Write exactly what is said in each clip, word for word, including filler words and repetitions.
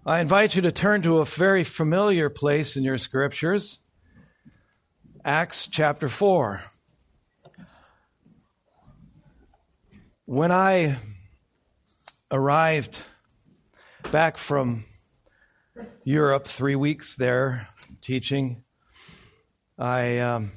I invite you to turn to a very familiar place in your scriptures, Acts chapter four. When I arrived back from Europe, three weeks there teaching, I um,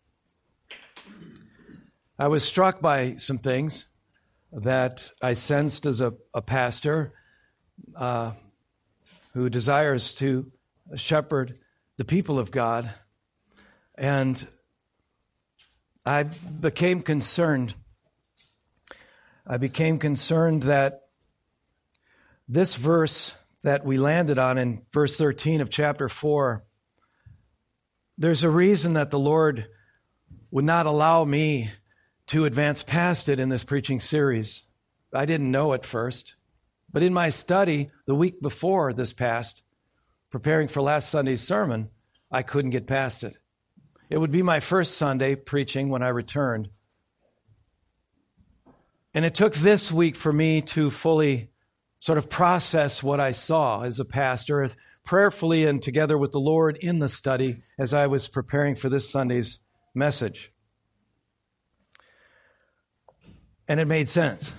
I was struck by some things that I sensed as a, a pastor uh, who desires to shepherd the people of God. And I became concerned. I became concerned that this verse that we landed on in verse thirteen of chapter four, there's a reason that the Lord would not allow me to advance past it in this preaching series. I didn't know at first. But in my study the week before this past, preparing for last Sunday's sermon, I couldn't get past it. It would be my first Sunday preaching when I returned. And it took this week for me to fully sort of process what I saw as a pastor, prayerfully and together with the Lord in the study as I was preparing for this Sunday's message. And it made sense.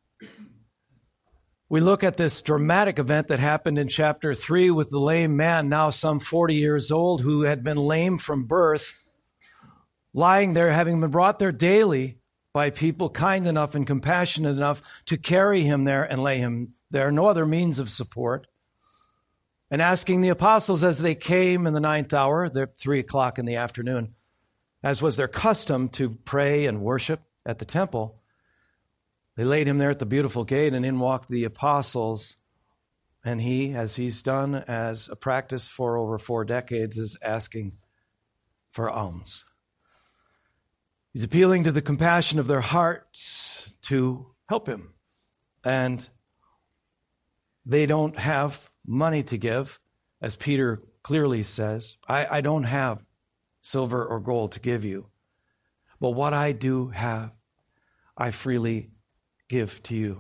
We look at this dramatic event that happened in chapter three with the lame man, now some forty years old, who had been lame from birth, lying there, having been brought there daily by people kind enough and compassionate enough to carry him there and lay him there, no other means of support. And asking the apostles as they came in the ninth hour, the three o'clock in the afternoon, as was their custom to pray and worship at the temple, they laid him there at the beautiful gate, and in walked the apostles. And he, as he's done as a practice for over four decades, is asking for alms. He's appealing to the compassion of their hearts to help him. And they don't have money to give, as Peter clearly says. I, I don't have silver or gold to give you, but what I do have, I freely give to you.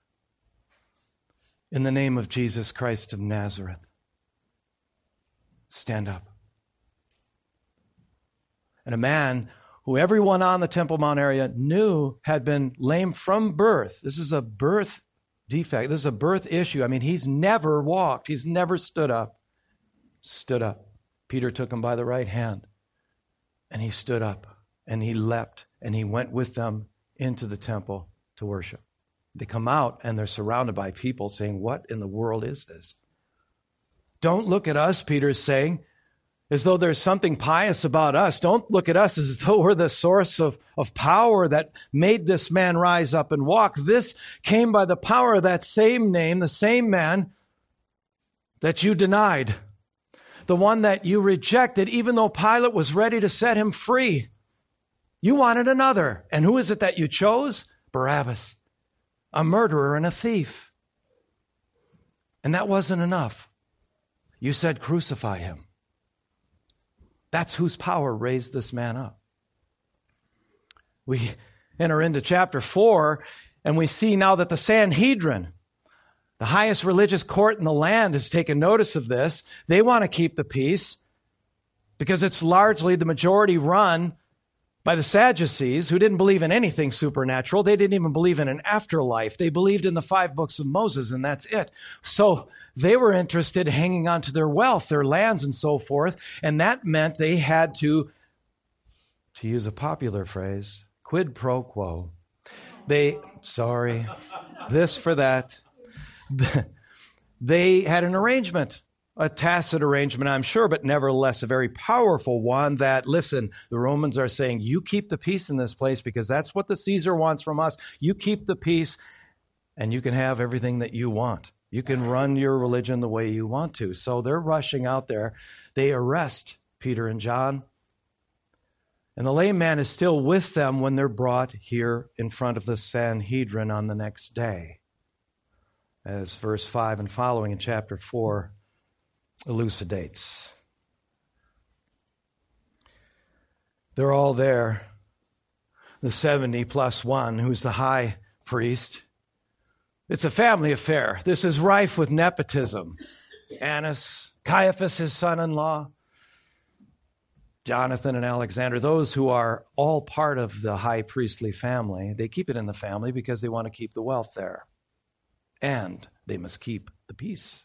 In the name of Jesus Christ of Nazareth, stand up. And a man who everyone on the Temple Mount area knew had been lame from birth. This is a birth defect. This is a birth issue. I mean, he's never walked. He's never stood up. Stood up. Peter took him by the right hand, and he stood up, and he leapt, and he went with them into the temple to worship. They come out, and they're surrounded by people saying, what in the world is this? Don't look at us, Peter's saying, as though there's something pious about us. Don't look at us as though we're the source of, of power that made this man rise up and walk. This came by the power of that same name, the same man that you denied, the one that you rejected, even though Pilate was ready to set him free. You wanted another. And who is it that you chose? Barabbas, a murderer and a thief. And that wasn't enough. You said, crucify him. That's whose power raised this man up. We enter into chapter four, and we see now that the Sanhedrin, the highest religious court in the land, has taken notice of this. They want to keep the peace because it's largely the majority run by the Sadducees, who didn't believe in anything supernatural. They didn't even believe in an afterlife. They believed in the five books of Moses, and that's it. So they were interested in hanging on to their wealth, their lands, and so forth, and that meant they had to, to use a popular phrase, quid pro quo. They, sorry, this for that. They had an arrangement. A tacit arrangement, I'm sure, but nevertheless a very powerful one that, listen, the Romans are saying, you keep the peace in this place because that's what the Caesar wants from us. You keep the peace and you can have everything that you want. You can run your religion the way you want to. So they're rushing out there. They arrest Peter and John. And the lame man is still with them when they're brought here in front of the Sanhedrin on the next day, as verse five and following in chapter four elucidates. They're all there. The seventy plus one, who's the high priest. It's a family affair. This is rife with nepotism. Annas, Caiaphas, his son-in-law, Jonathan and Alexander, those who are all part of the high priestly family, they keep it in the family because they want to keep the wealth there. And they must keep the peace.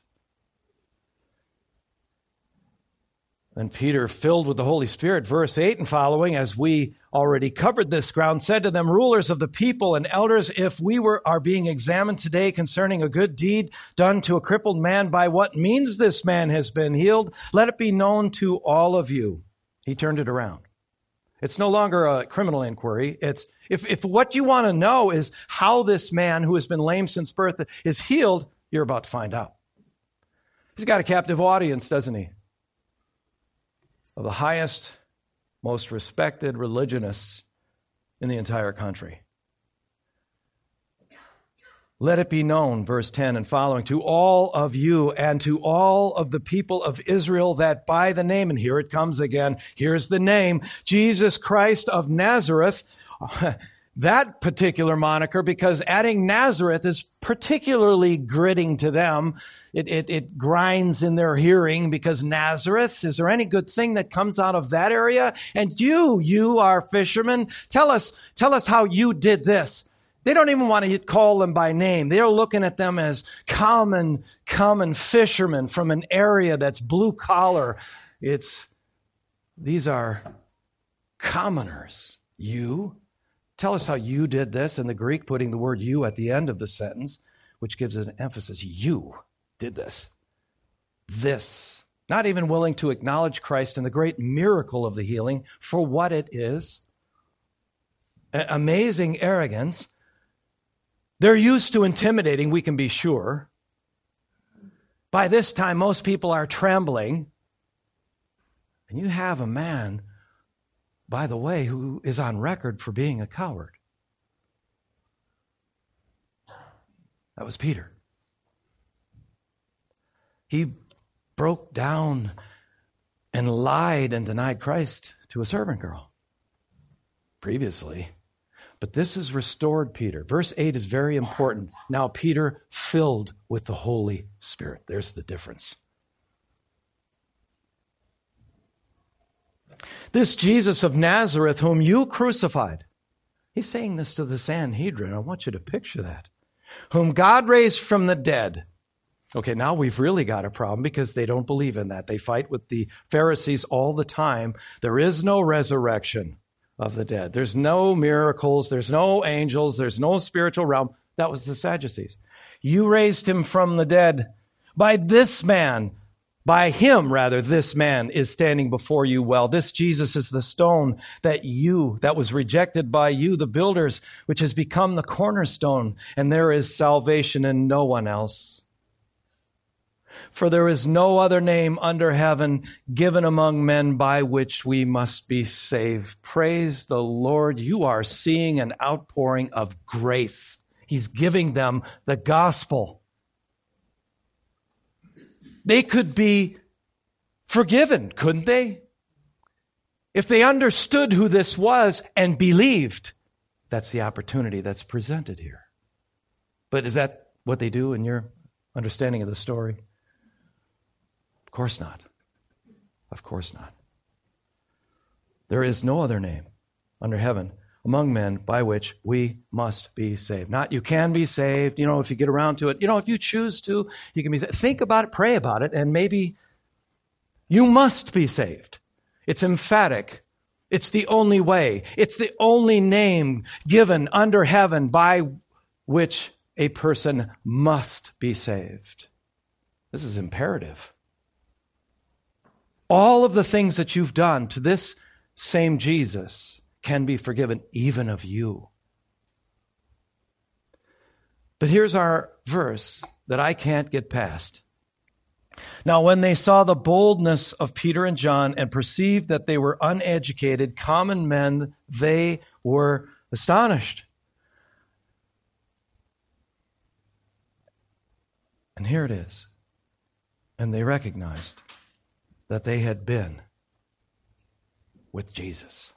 And Peter, filled with the Holy Spirit, verse eight and following, as we already covered this ground, said to them, rulers of the people and elders, if we were are being examined today concerning a good deed done to a crippled man, by what means this man has been healed, let it be known to all of you. He turned it around. It's no longer a criminal inquiry. It's if, if what you want to know is how this man who has been lame since birth is healed, you're about to find out. He's got a captive audience, doesn't he? Of the highest, most respected religionists in the entire country. Let it be known, verse ten and following, to all of you and to all of the people of Israel that by the name, and here it comes again, here's the name, Jesus Christ of Nazareth, that particular moniker, because adding Nazareth is particularly gritting to them. It, it, it grinds in their hearing because Nazareth, is there any good thing that comes out of that area? And you, you are fishermen, tell us, tell us how you did this. They don't even want to call them by name. They're looking at them as common, common fishermen from an area that's blue collar. It's, these are commoners. You, tell us how you did this. In the Greek, putting the word you at the end of the sentence, which gives it an emphasis. You did this. This. Not even willing to acknowledge Christ and the great miracle of the healing for what it is. A- amazing arrogance. They're used to intimidating, we can be sure. By this time, most people are trembling. And you have a man, by the way, who is on record for being a coward. That was Peter. He broke down and lied and denied Christ to a servant girl previously. But this has restored Peter. Verse eight is very important. Now Peter filled with the Holy Spirit. There's the difference. This Jesus of Nazareth, whom you crucified. He's saying this to the Sanhedrin. I want you to picture that. Whom God raised from the dead. Okay, now we've really got a problem because they don't believe in that. They fight with the Pharisees all the time. There is no resurrection of the dead. There's no miracles. There's no angels. There's no spiritual realm. That was the Sadducees. You raised him from the dead. By this man, by him rather, this man is standing before you well. This Jesus is the stone that you, that was rejected by you, the builders, which has become the cornerstone. And there is salvation in no one else. For there is no other name under heaven given among men by which we must be saved. Praise the Lord. You are seeing an outpouring of grace. He's giving them the gospel. They could be forgiven, couldn't they? If they understood who this was and believed. That's the opportunity that's presented here. But is that what they do in your understanding of the story? Of course not. Of course not. There is no other name under heaven among men by which we must be saved. Not you can be saved, you know, if you get around to it. You know, if you choose to, you can be saved. Think about it, pray about it, and maybe you must be saved. It's emphatic. It's the only way. It's the only name given under heaven by which a person must be saved. This is imperative. All of the things that you've done to this same Jesus can be forgiven, even of you. But here's our verse that I can't get past. Now, when they saw the boldness of Peter and John and perceived that they were uneducated, common men, they were astonished. And here it is. And they recognized that they had been with Jesus.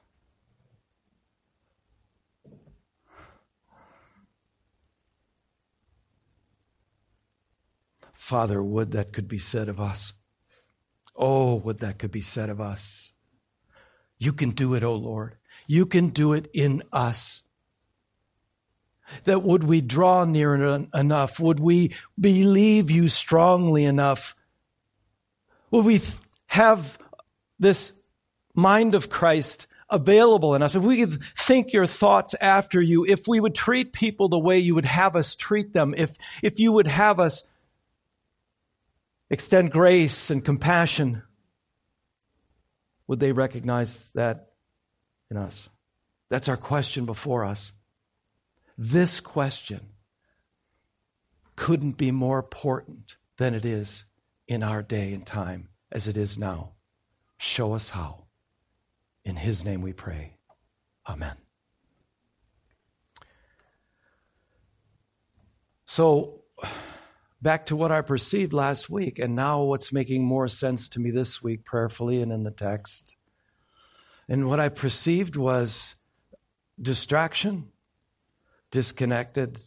Father, would that could be said of us. Oh, would that could be said of us. You can do it, O Lord. You can do it in us. That would we draw near enough? Would we believe you strongly enough? Would we have this mind of Christ available in us? If we could think your thoughts after you, if we would treat people the way you would have us treat them, if, if you would have us extend grace and compassion, would they recognize that in us? That's our question before us. This question couldn't be more important than it is in our day and time as it is now. Show us how. In his name we pray. Amen. So, back to what I perceived last week, and now what's making more sense to me this week, prayerfully and in the text. And what I perceived was distraction, disconnected,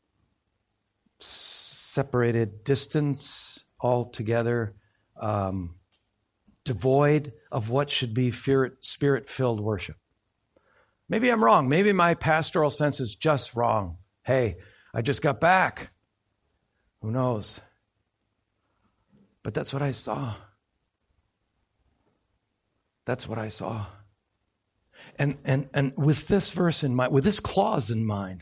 separated, distance altogether, um, devoid of what should be spirit-filled worship. Maybe I'm wrong. Maybe my pastoral sense is just wrong. Hey, I just got back. Who knows? But that's what I saw. That's what I saw. And, and, and with this verse in mind, with this clause in mind,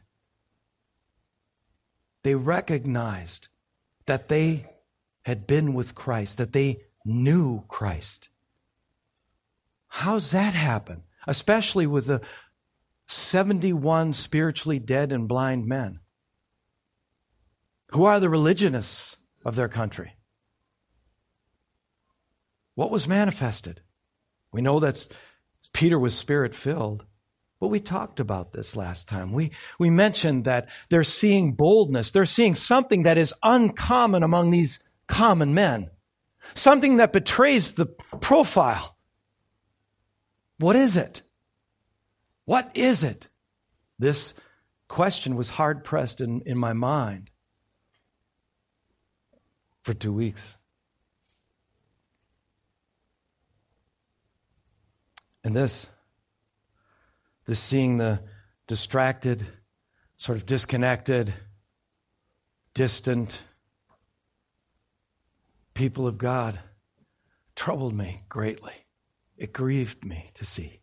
they recognized that they had been with Christ, that they knew Christ. How's that happen? Especially with the seventy-one spiritually dead and blind men. Who are the religionists of their country? What was manifested? We know that Peter was spirit-filled, but we talked about this last time. We, we mentioned that they're seeing boldness. They're seeing something that is uncommon among these common men. Something that betrays the profile. What is it? What is it? This question was hard-pressed in, in my mind for two weeks. And this, this seeing the distracted, sort of disconnected, distant people of God troubled me greatly. It grieved me to see.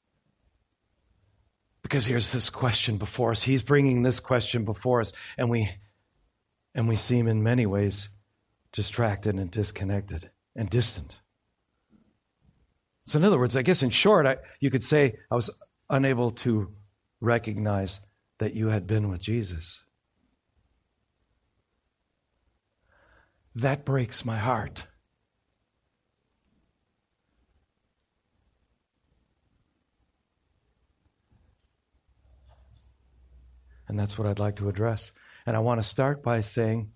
Because here's this question before us. He's bringing this question before us, and we and we seem in many ways distracted and disconnected and distant. So in other words, I guess in short, I, you could say I was unable to recognize that you had been with Jesus. That breaks my heart. And that's what I'd like to address. And I want to start by saying,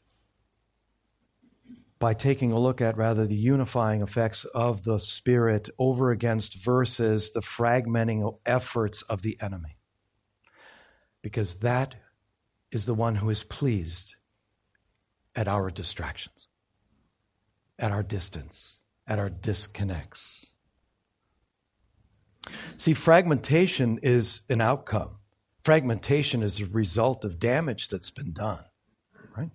by taking a look at rather the unifying effects of the Spirit over against versus the fragmenting efforts of the enemy. Because that is the one who is pleased at our distractions, at our distance, at our disconnects. See, fragmentation is an outcome. Fragmentation is a result of damage that's been done, right?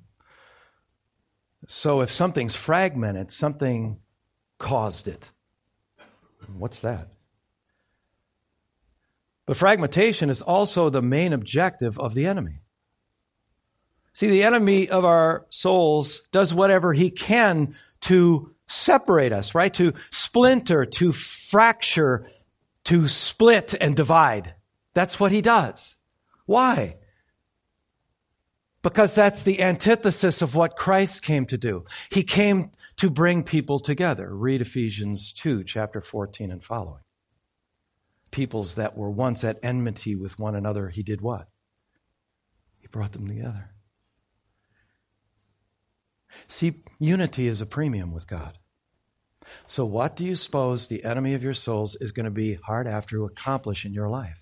So if something's fragmented, something caused it. What's that? But fragmentation is also the main objective of the enemy. See, the enemy of our souls does whatever he can to separate us, right? To splinter, to fracture, to split and divide. That's what he does. Why? Because that's the antithesis of what Christ came to do. He came to bring people together. Read Ephesians two, chapter fourteen and following. Peoples that were once at enmity with one another, he did what? He brought them together. See, unity is a premium with God. So what do you suppose the enemy of your souls is going to be hard after to accomplish in your life?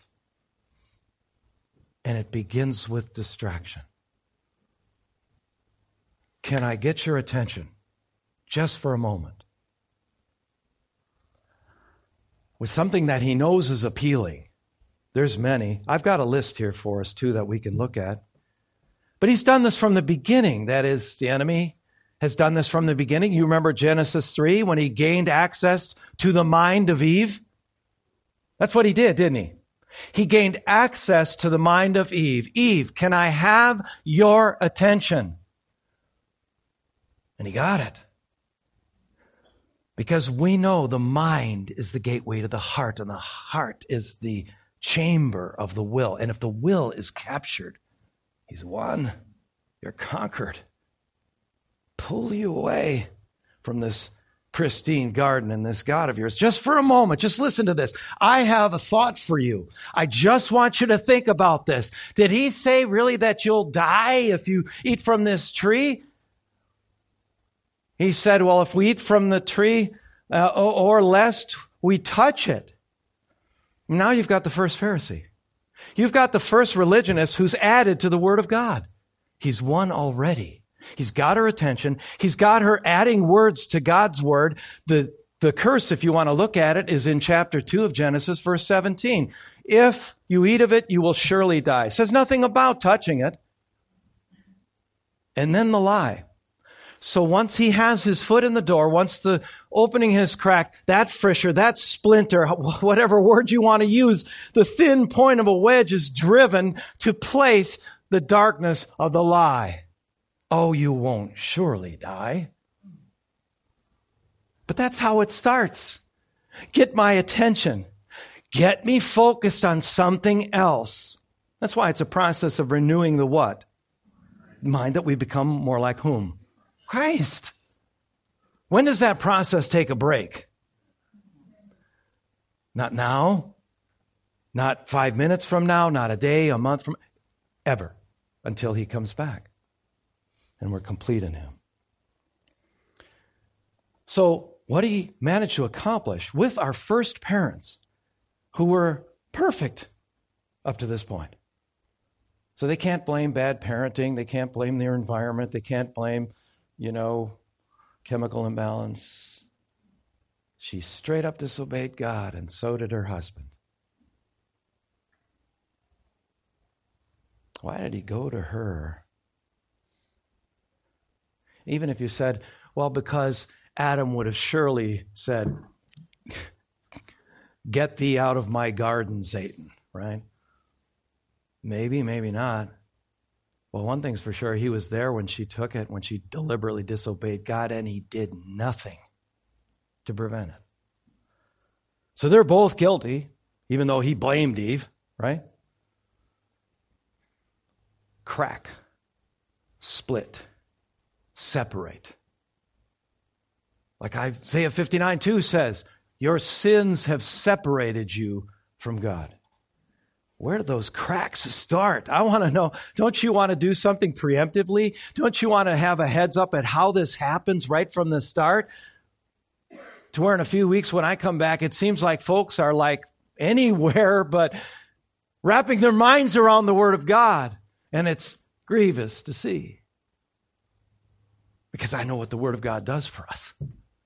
And it begins with distraction. can I get your attention just for a moment? With something that he knows is appealing. There's many. I've got a list here for us, too, that we can look at. But he's done this from the beginning. That is, the enemy has done this from the beginning. You remember Genesis three, when he gained access to the mind of Eve? That's what he did, didn't he? He gained access to the mind of Eve. Eve, can I have your attention? And he got it. Because we know the mind is the gateway to the heart, and the heart is the chamber of the will. And if the will is captured, he's won. You're conquered. Pull you away from this pristine garden and this God of yours. Just for a moment, just listen to this. I have a thought for you. I just want you to think about this. Did he say really that you'll die if you eat from this tree? He said, well, if we eat from the tree, uh, or, or lest we touch it. Now you've got the first Pharisee. You've got the first religionist who's added to the Word of God. He's won already. He's got her attention. He's got her adding words to God's Word. The, the curse, if you want to look at it, is in chapter two of Genesis, verse seventeen. If you eat of it, you will surely die. It says nothing about touching it. And then the lie. So once he has his foot in the door, once the opening is cracked, that fissure, that splinter, whatever word you want to use, the thin point of a wedge is driven to place the darkness of the lie. Oh, you won't surely die. But that's how it starts. Get my attention. Get me focused on something else. That's why it's a process of renewing the what? Mind, that we become more like whom? Christ. When does that process take a break? Not now, not five minutes from now, not a day, a month from, ever, until he comes back and we're complete in him. So what did he manage to accomplish with our first parents who were perfect up to this point? So they can't blame bad parenting. They can't blame their environment. They can't blame you know, chemical imbalance. She straight up disobeyed God, and so did her husband. Why did he go to her? Even if you said, well, because Adam would have surely said, get thee out of my garden, Satan, right? Maybe, maybe not. Well, one thing's for sure, he was there when she took it, when she deliberately disobeyed God, and he did nothing to prevent it. So they're both guilty, even though he blamed Eve, right? Crack, split, separate. Like Isaiah fifty-nine two says, your sins have separated you from God. Where do those cracks start? I want to know, don't you want to do something preemptively? Don't you want to have a heads up at how this happens right from the start? To where in a few weeks when I come back, it seems like folks are like anywhere but wrapping their minds around the Word of God. And it's grievous to see. Because I know what the Word of God does for us.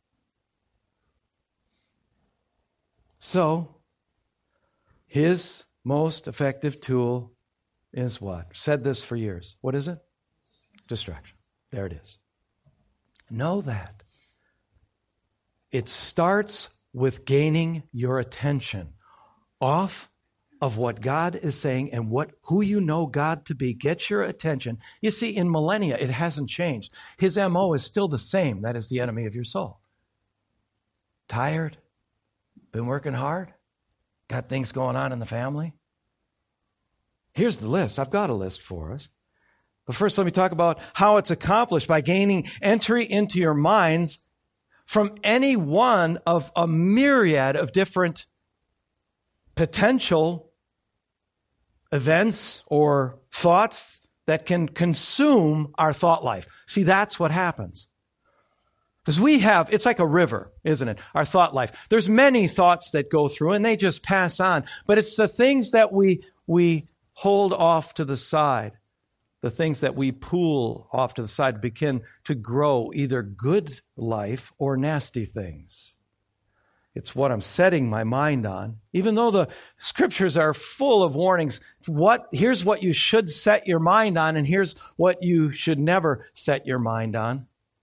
So, his most effective tool is what? Said this for years. What is it? Distraction. There it is. Know that. It starts with gaining your attention off of what God is saying and what who you know God to be. Get your attention. You see, in millennia, it hasn't changed. His M O is still the same. That is the enemy of your soul. Tired? Been working hard? Got things going on in the family? Here's the list. I've got a list for us. But first, let me talk about how it's accomplished by gaining entry into your minds from any one of a myriad of different potential events or thoughts that can consume our thought life. See, that's what happens. Because we have, it's like a river, isn't it? Our thought life. There's many thoughts that go through and they just pass on. But it's the things that we we hold off to the side, the things that we pull off to the side begin to grow either good life or nasty things. It's what I'm setting my mind on. Even though the scriptures are full of warnings, what here's what you should set your mind on, and here's what you should never set your mind on.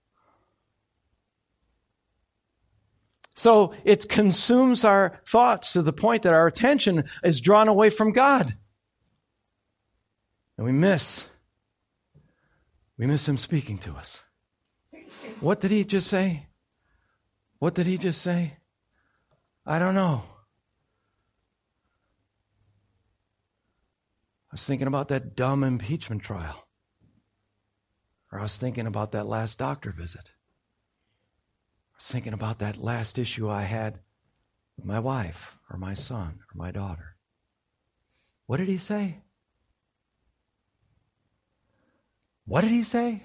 So it consumes our thoughts to the point that our attention is drawn away from God. And we miss, we miss him speaking to us. What did he just say? What did he just say? I don't know. I was thinking about that dumb impeachment trial. Or I was thinking about that last doctor visit. I was thinking about that last issue I had with my wife or my son or my daughter. What did he say? What did he say?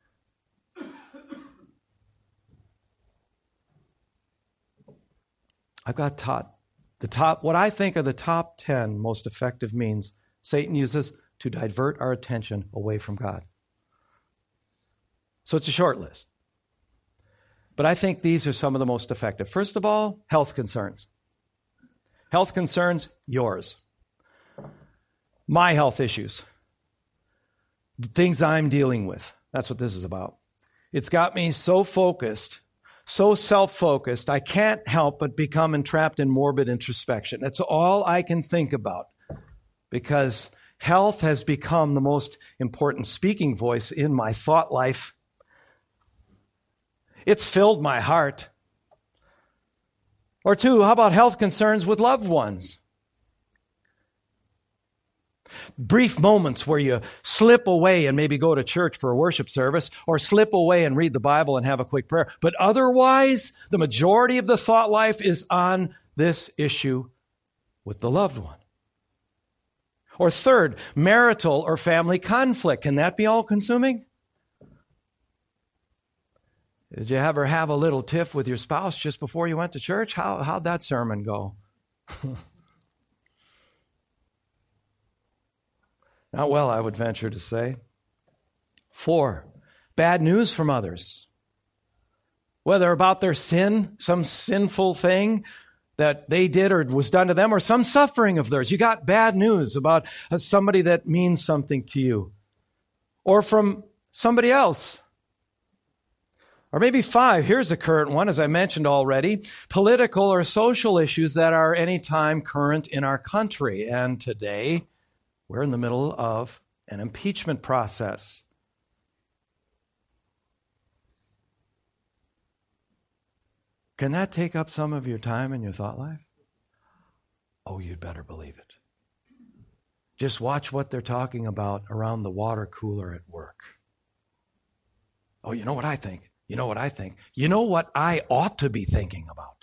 I've got taught the top, what I think are the top ten most effective means Satan uses to divert our attention away from God. So it's a short list. But I think these are some of the most effective. First of all, health concerns. Health concerns, yours. My health issues. The things I'm dealing with. That's what this is about. It's got me so focused, so self-focused, I can't help but become entrapped in morbid introspection. That's all I can think about because health has become the most important speaking voice in my thought life. It's filled my heart. Or two, how about health concerns with loved ones? Brief moments where you slip away and maybe go to church for a worship service or slip away and read the Bible and have a quick prayer. But otherwise, the majority of the thought life is on this issue with the loved one. Or third, marital or family conflict. Can that be all-consuming? Did you ever have a little tiff with your spouse just before you went to church? How, how'd that sermon go? Not well, I would venture to say. Four, bad news from others. Whether about their sin, some sinful thing that they did or was done to them, or some suffering of theirs. You got bad news about somebody that means something to you. Or from somebody else. Or maybe five, here's a current one, as I mentioned already, political or social issues that are anytime current in our country. And today, we're in the middle of an impeachment process. Can that take up some of your time in your thought life? Oh, you'd better believe it. Just watch what they're talking about around the water cooler at work. Oh, you know what I think? You know what I think? You know what I ought to be thinking about?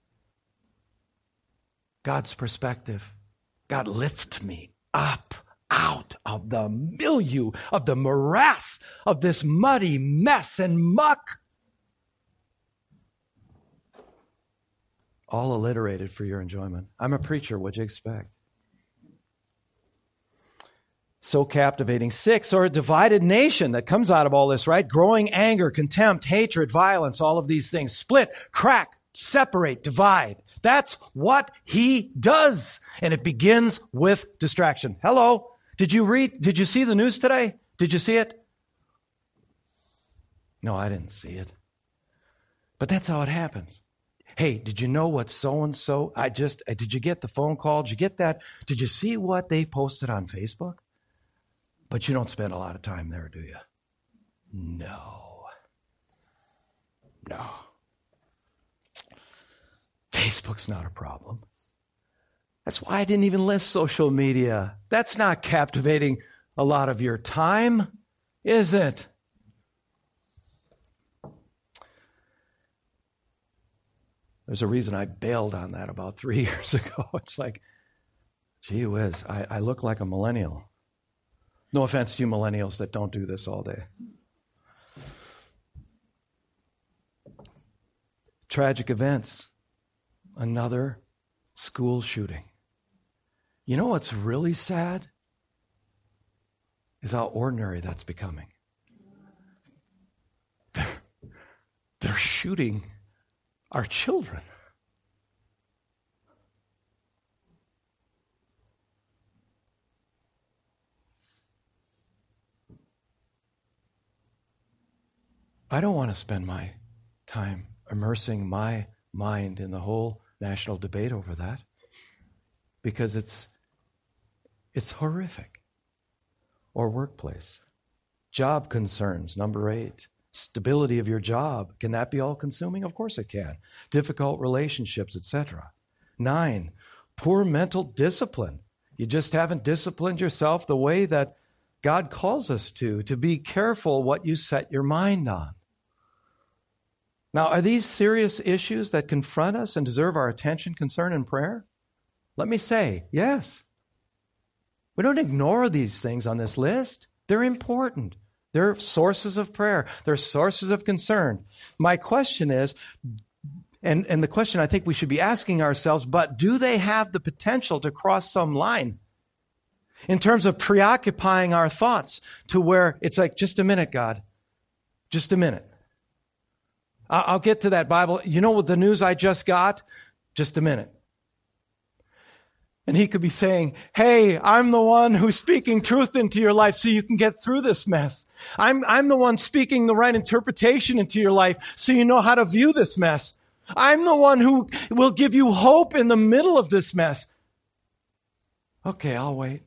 God's perspective. God, lift me up out of the milieu, of the morass of this muddy mess and muck. All alliterated for your enjoyment. I'm a preacher. What'd you expect? So captivating. Six, or a divided nation that comes out of all this, right? Growing anger, contempt, hatred, violence, all of these things. Split, crack, separate, divide. That's what he does. And it begins with distraction. Hello. Did you read, did you see the news today? Did you see it? No, I didn't see it. But that's how it happens. Hey, did you know what so-and-so, I just, did you get the phone call? Did you get that? Did you see what they posted on Facebook? But you don't spend a lot of time there, do you? No. No. Facebook's not a problem. That's why I didn't even list social media. That's not captivating a lot of your time, is it? There's a reason I bailed on that about three years ago. It's like, gee whiz, I, I look like a millennial. No offense to you millennials that don't do this all day. Tragic events. Another school shooting. You know what's really sad? is how ordinary that's becoming. They're, they're shooting our children. I don't want to spend my time immersing my mind in the whole national debate over that because it's it's horrific. Or workplace. Job concerns, number eight. Stability of your job. Can that be all-consuming? Of course it can. Difficult relationships, et cetera. Nine, poor mental discipline. You just haven't disciplined yourself the way that God calls us to, to be careful what you set your mind on. Now, are these serious issues that confront us and deserve our attention, concern, and prayer? Let me say, yes. We don't ignore these things on this list. They're important. They're sources of prayer. They're sources of concern. My question is, and, and the question I think we should be asking ourselves, but do they have the potential to cross some line in terms of preoccupying our thoughts to where it's like, just a minute, God, just a minute. I'll get to that Bible. You know what the news I just got? Just a minute. And he could be saying, hey, I'm the one who's speaking truth into your life so you can get through this mess. I'm, I'm the one speaking the right interpretation into your life so you know how to view this mess. I'm the one who will give you hope in the middle of this mess. Okay, I'll wait.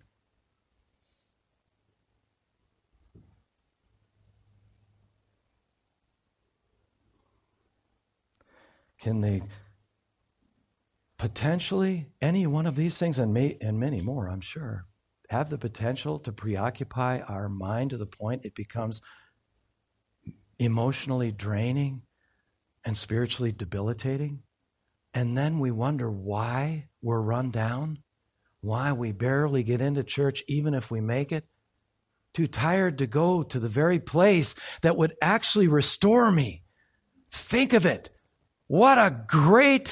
Can they potentially, any one of these things, and, may, and many more, I'm sure, have the potential to preoccupy our mind to the point it becomes emotionally draining and spiritually debilitating? And then we wonder why we're run down, why we barely get into church even if we make it, too tired to go to the very place that would actually restore me. Think of it. What a great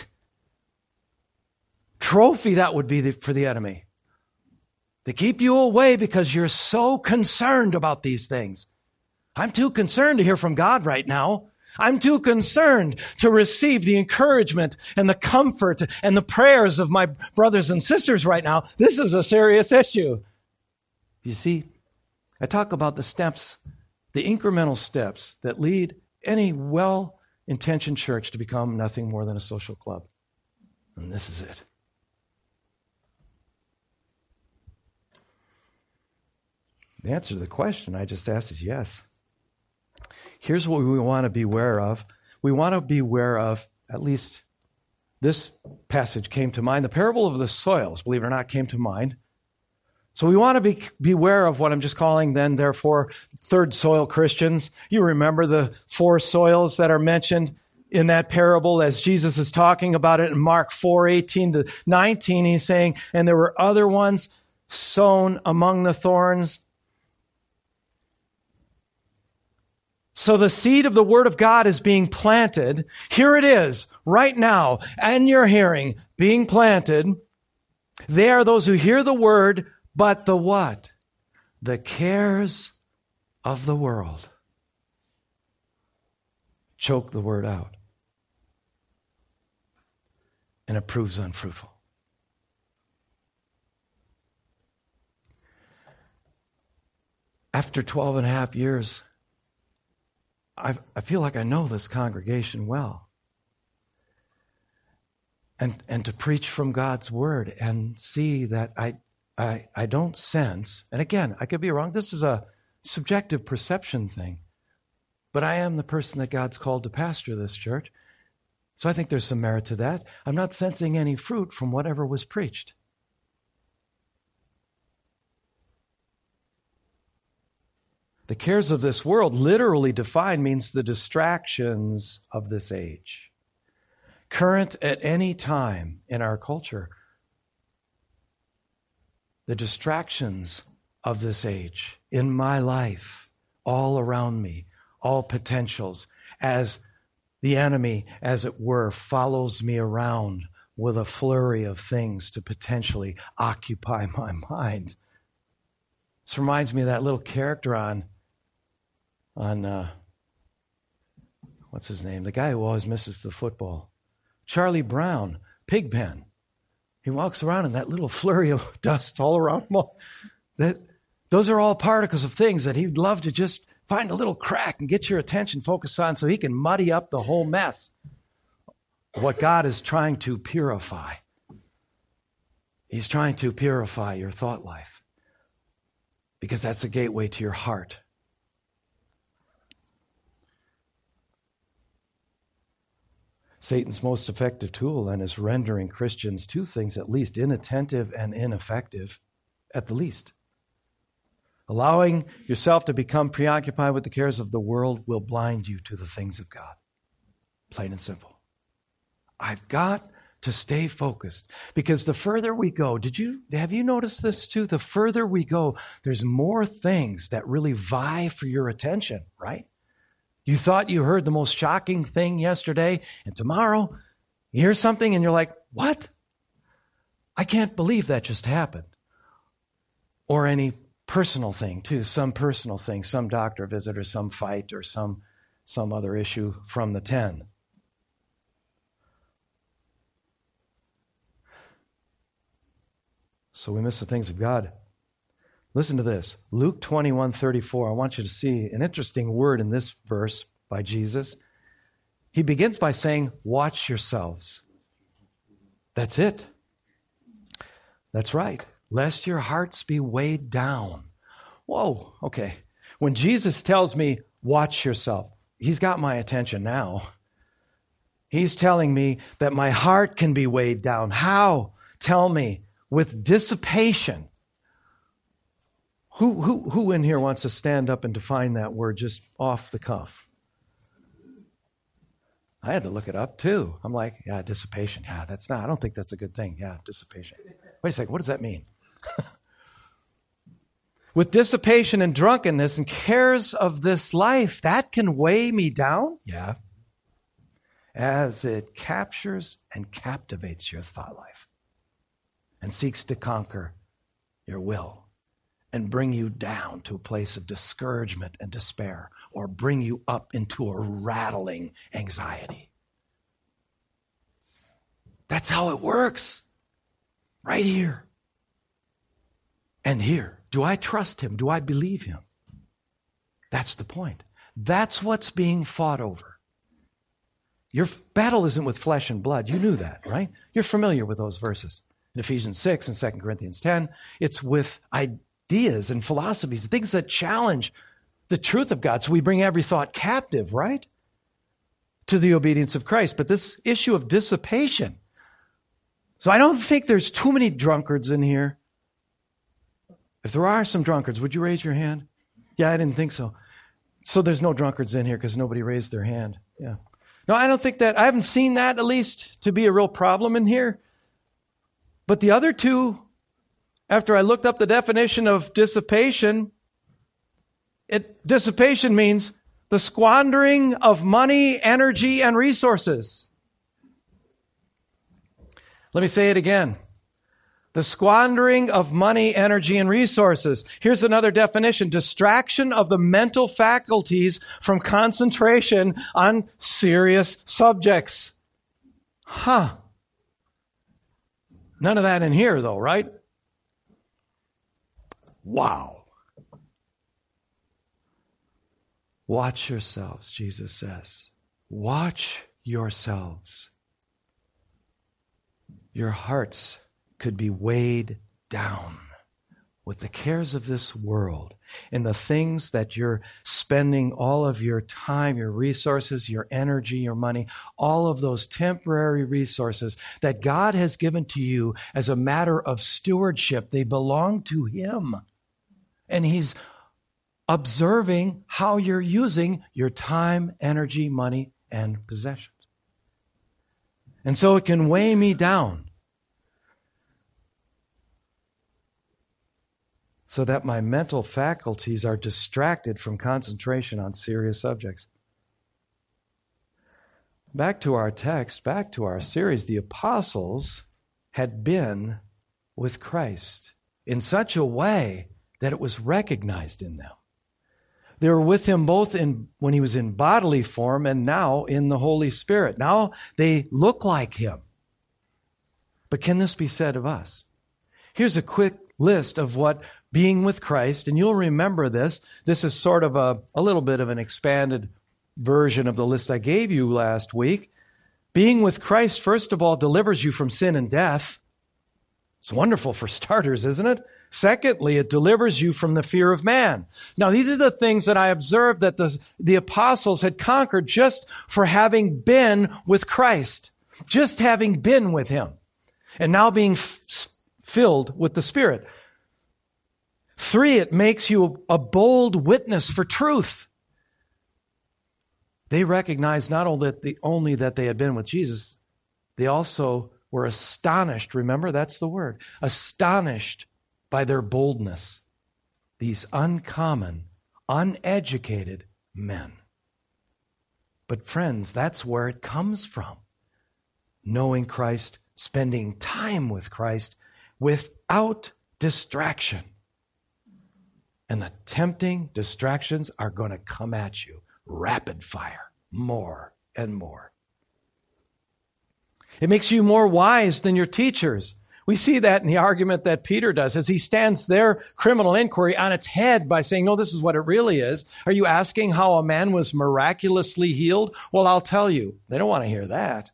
trophy that would be for the enemy. To keep you away because you're so concerned about these things. I'm too concerned to hear from God right now. I'm too concerned to receive the encouragement and the comfort and the prayers of my brothers and sisters right now. This is a serious issue. You see, I talk about the steps, the incremental steps that lead any well-intentioned church to become nothing more than a social club. And this is it. The answer to the question I just asked is yes. Here's what we want to be aware of. We want to be aware of, at least this passage came to mind. The parable of the soils, believe it or not, came to mind. So we want to be beware of what I'm just calling then, therefore, third soil Christians. You remember the four soils that are mentioned in that parable as Jesus is talking about it in Mark four, eighteen to nineteen. He's saying, and there were other ones sown among the thorns. So the seed of the word of God is being planted. Here it is, right now, and you're hearing, being planted. They are those who hear the word, but the what? The cares of the world choke the word out. And it proves unfruitful. After twelve and a half years, I, I feel like I know this congregation well. And, and to preach from God's word and see that I, I, I don't sense, and again, I could be wrong, this is a subjective perception thing, but I am the person that God's called to pastor this church. So I think there's some merit to that. I'm not sensing any fruit from whatever was preached. The cares of this world, literally defined, means the distractions of this age. Current at any time in our culture. The distractions of this age in my life, all around me, all potentials, as the enemy, as it were, follows me around with a flurry of things to potentially occupy my mind. This reminds me of that little character on, on uh, what's his name? The guy who always misses the football. Charlie Brown, Pigpen. He walks around in that little flurry of dust all around him. That, those are all particles of things that he'd love to just find a little crack and get your attention focused on so he can muddy up the whole mess. What God is trying to purify. He's trying to purify your thought life because that's a gateway to your heart. Satan's most effective tool then is rendering Christians two things at least, inattentive and ineffective at the least. Allowing yourself to become preoccupied with the cares of the world will blind you to the things of God. Plain and simple. I've got to stay focused because the further we go, did you, have you noticed this too? The further we go, there's more things that really vie for your attention, right? You thought you heard the most shocking thing yesterday, and tomorrow you hear something and you're like, what? I can't believe that just happened. Or any personal thing too, some personal thing, some doctor visit or some fight or some, some other issue from the ten. So we miss the things of God. Listen to this. Luke twenty-one thirty-four. I want you to see an interesting word in this verse by Jesus. He begins by saying, watch yourselves. That's it. That's right. Lest your hearts be weighed down. Whoa, okay. When Jesus tells me, watch yourself, he's got my attention now. He's telling me that my heart can be weighed down. How? Tell me. With dissipation. Who, who, who in here wants to stand up and define that word just off the cuff? I had to look it up too. I'm like, yeah, dissipation. Yeah, that's not, I don't think that's a good thing. Yeah, dissipation. Wait a second, what does that mean? With dissipation and drunkenness and cares of this life, that can weigh me down? Yeah. As it captures and captivates your thought life and seeks to conquer your will and bring you down to a place of discouragement and despair, or bring you up into a rattling anxiety. That's how it works. Right here. And here. Do I trust him? Do I believe him? That's the point. That's what's being fought over. Your battle isn't with flesh and blood. You knew that, right? You're familiar with those verses. In Ephesians six and Second Corinthians ten, it's with ideas and philosophies, things that challenge the truth of God. So we bring every thought captive, right? To the obedience of Christ. But this issue of dissipation. So I don't think there's too many drunkards in here. If there are some drunkards, would you raise your hand? Yeah, I didn't think so. So there's no drunkards in here because nobody raised their hand. Yeah. No, I don't think that, I haven't seen that at least to be a real problem in here. But the other two, after I looked up the definition of dissipation, it, dissipation means the squandering of money, energy, and resources. Let me say it again. The squandering of money, energy, and resources. Here's another definition. Distraction of the mental faculties from concentration on serious subjects. Huh. None of that in here, though, right? Wow. Watch yourselves, Jesus says. Watch yourselves. Your hearts could be weighed down with the cares of this world and the things that you're spending all of your time, your resources, your energy, your money, all of those temporary resources that God has given to you as a matter of stewardship. They belong to him. And he's observing how you're using your time, energy, money, and possessions. And so it can weigh me down so that my mental faculties are distracted from concentration on serious subjects. Back to our text, back to our series, the apostles had been with Christ in such a way that it was recognized in them. They were with him both in when he was in bodily form and now in the Holy Spirit. Now they look like him. But can this be said of us? Here's a quick list of what being with Christ, and you'll remember this. This is sort of a, a little bit of an expanded version of the list I gave you last week. Being with Christ, first of all, delivers you from sin and death. It's wonderful for starters, isn't it? Secondly, it delivers you from the fear of man. Now, these are the things that I observed that the, the apostles had conquered just for having been with Christ, just having been with him, and now being f- filled with the Spirit. Three, it makes you a bold witness for truth. They recognized not only that, the, only that they had been with Jesus, they also were astonished. Remember, that's the word. Astonished by their boldness. These uncommon, uneducated men. But friends, that's where it comes from. Knowing Christ, spending time with Christ without distraction. And the tempting distractions are going to come at you rapid fire, more and more. It makes you more wise than your teachers. We see that in the argument that Peter does as he stands their criminal inquiry on its head by saying, no, this is what it really is. Are you asking how a man was miraculously healed? Well, I'll tell you. They don't want to hear that.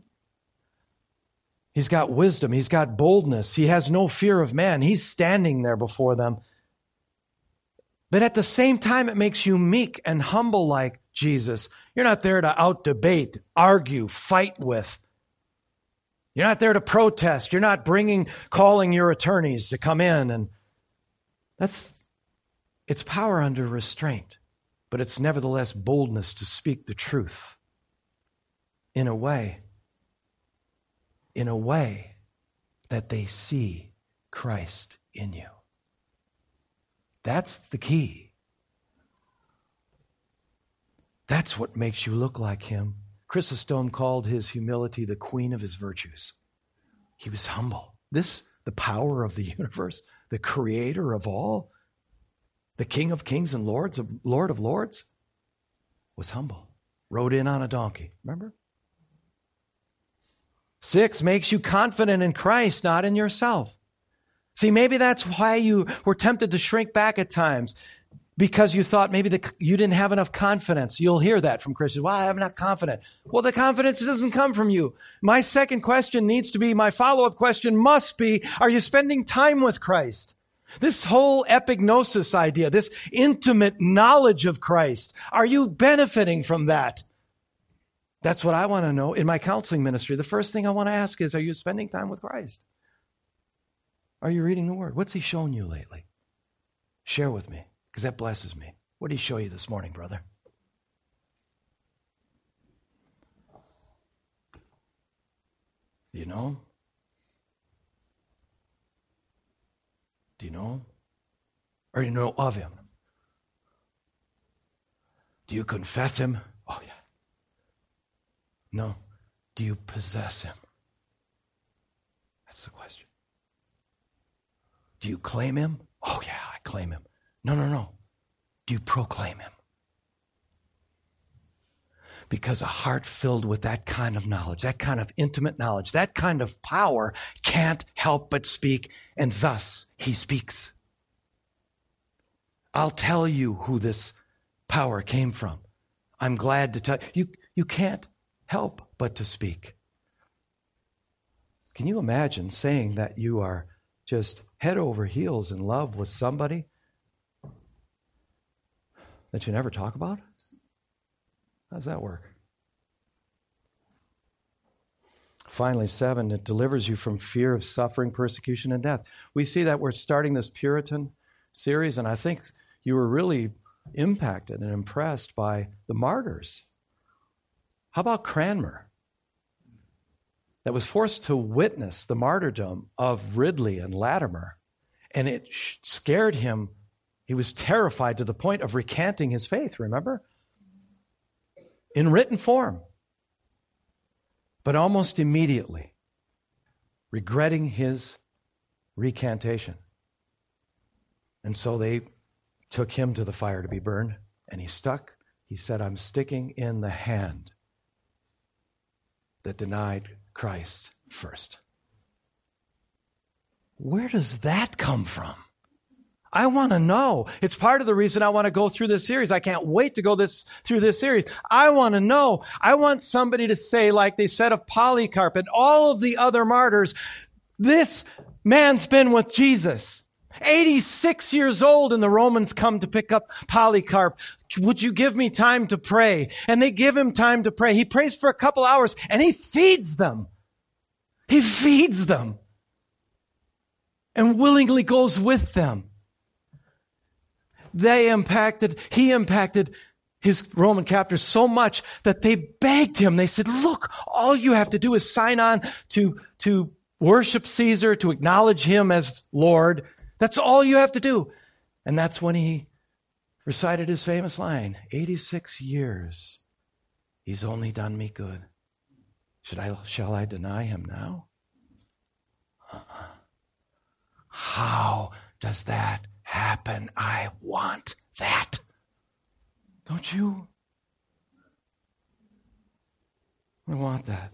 He's got wisdom. He's got boldness. He has no fear of man. He's standing there before them. But at the same time, it makes you meek and humble like Jesus. You're not there to out-debate, argue, fight with. You're not there to protest. You're not bringing, calling your attorneys to come in. And that's, it's power under restraint, but it's nevertheless boldness to speak the truth in a way, in a way that they see Christ in you. That's the key. That's what makes you look like him. Chrysostom called his humility the queen of his virtues. He was humble. This, the power of the universe, the creator of all, the King of kings and lords of Lord of lords, was humble. Rode in on a donkey. Remember? Six, makes you confident in Christ, not in yourself. See, maybe that's why you were tempted to shrink back at times. Because you thought maybe the, you didn't have enough confidence. You'll hear that from Christians. Well, I'm not confident. Well, the confidence doesn't come from you. My second question needs to be, my follow-up question must be, are you spending time with Christ? This whole epignosis idea, this intimate knowledge of Christ, are you benefiting from that? That's what I want to know in my counseling ministry. The first thing I want to ask is, are you spending time with Christ? Are you reading the Word? What's he shown you lately? Share with me. Because that blesses me. What did he show you this morning, brother? Do you know him? Do you know him? Or do you know of him? Do you confess him? Oh, yeah. No. Do you possess him? That's the question. Do you claim him? Oh, yeah, I claim him. No, no, no. Do you proclaim him? Because a heart filled with that kind of knowledge, that kind of intimate knowledge, that kind of power can't help but speak, and thus he speaks. I'll tell you who this power came from. I'm glad to tell you. You can't help but to speak. Can you imagine saying that you are just head over heels in love with somebody that you never talk about? How does that work? Finally, seven, it delivers you from fear of suffering, persecution, and death. We see that we're starting this Puritan series, and I think you were really impacted and impressed by the martyrs. How about Cranmer, that was forced to witness the martyrdom of Ridley and Latimer, and it scared him. He was terrified to the point of recanting his faith, remember? In written form. But almost immediately, regretting his recantation And so they took him to the fire to be burned, and he stuck. He said, I'm sticking in the hand that denied Christ first. Where does that come from? I want to know. It's part of the reason I want to go through this series. I can't wait to go this through this series. I want to know. I want somebody to say, like they said of Polycarp and all of the other martyrs, this man's been with Jesus. eighty-six years old, and the Romans come to pick up Polycarp. Would you give me time to pray? And they give him time to pray. He prays for a couple hours, and he feeds them. He feeds them and willingly goes with them. They impacted, he impacted his Roman captors so much that they begged him. They said, look, all you have to do is sign on to, to worship Caesar, to acknowledge him as Lord. That's all you have to do. And that's when he recited his famous line, eighty-six years, he's only done me good. Should I, shall I deny him now? Uh-uh. How does that happen? I want that. Don't you? I want that.